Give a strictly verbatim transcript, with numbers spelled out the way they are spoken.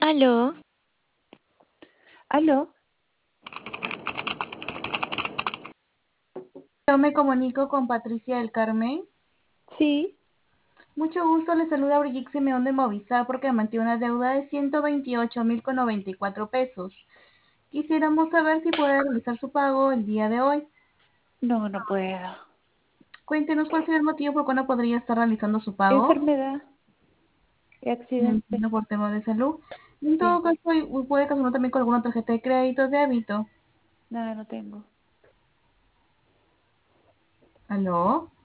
Aló, Aló, Yo me comunico con Patricia del Carmen. sí, Mucho gusto, le saluda Brigitte Simeón de Movistar porque mantiene una deuda de ciento veintiocho mil con noventa y cuatro pesos. Quisiéramos saber si puede realizar su pago el día de hoy. no, no puedo. Cuéntenos cuál sería el motivo por cuál no podría estar realizando su pago. Enfermedad y No accidente, entiendo, por tema de salud. En todo sí, caso, y- puede casarlo también con alguna tarjeta de crédito o débito. nada, no tengo. ¿Aló?